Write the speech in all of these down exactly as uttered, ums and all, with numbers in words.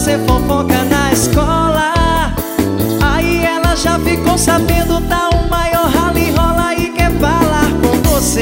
fazer fofoca na escola. Aí ela já ficou sabendo, tá o maior rala e rola e quer falar com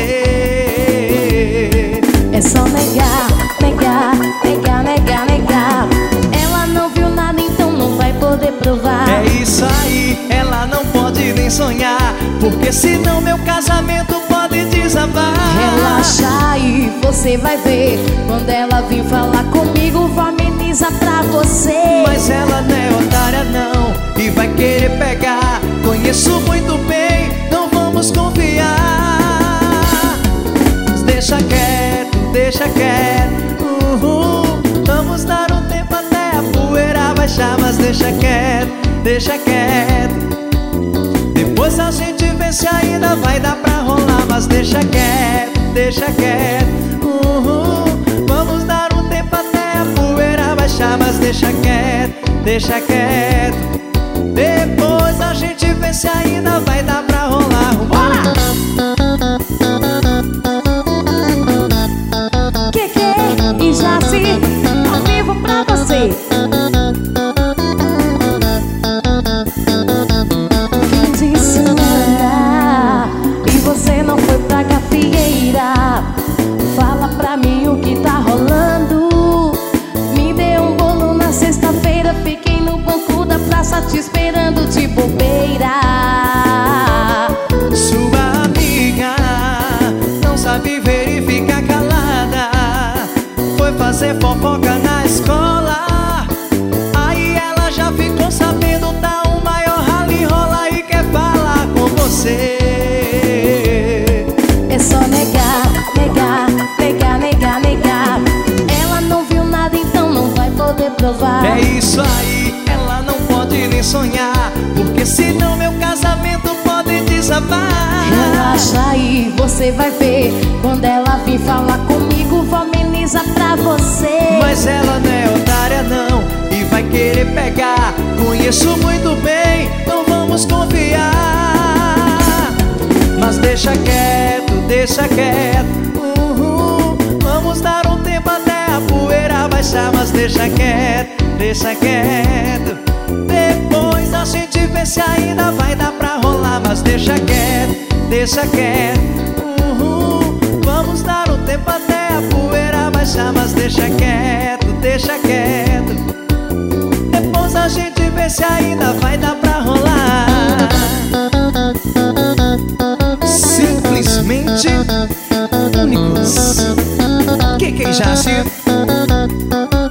você. É só negar, negar, negar, negar, negar. Ela não viu nada, então não vai poder provar. É isso aí, ela não pode nem sonhar, porque senão meu casamento pode desabar. Relaxa aí, você vai ver. Quando ela vir falar comigo, vou amenizar pra você. Mas ela não é otária não, e vai querer pegar. Conheço muito bem, não vamos confiar. Mas deixa quieto, deixa quieto, uhum. Vamos dar um tempo até a poeira baixar. Mas deixa quieto, deixa quieto. Depois a gente vê se ainda vai dar pra rolar. Mas deixa quieto, deixa quieto, uhum. Vamos dar um tempo até a poeira baixar. Mas deixa quieto, deixa quieto. Depois a gente vê se ainda vai dar pra rolar. Bora! Keke e Jaci, ao vivo pra você. Fim de semana e você não foi pra gafieira. Fala pra mim o que tá rolando. Me deu um bolo na sexta-feira, fiquei no banco da praça te esperando de bobeira. Sua amiga não sabe verificar calada, foi fazer fofoca na escola. Aí ela já ficou sabendo, tá o maior rala e rola e quer falar com você. É só negar, negar, negar, negar, negar. Ela não viu nada, então não vai poder provar. É isso aí, ela não pode nem sonhar, porque senão meu casamento pode desabar. Relaxa aí, você vai ver. Quando ela vir falar comigo, vou amenizar pra você. Mas ela não é otária não, e vai querer pegar. Conheço muito bem, não vamos confiar. Mas deixa quieto, deixa quieto, uhum. Vamos dar um tempo até a poeira baixar. Mas deixa quieto, deixa quieto. Depois a gente vê se ainda vai dar pra rolar. Mas deixa quieto, deixa quieto, uhum. Vamos dar um tempo até a poeira baixar. Mas deixa quieto, deixa quieto. Depois a gente vê se ainda vai dar pra rolar. Simplesmente únicos. Que que já se